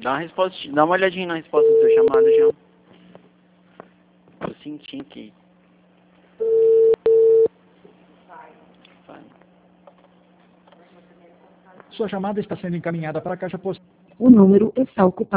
Dá uma resposta, dá uma olhadinha na resposta do seu chamado, João. Tô sentindo que... Vai. Sua chamada está sendo encaminhada para a caixa postal. O número está ocupado.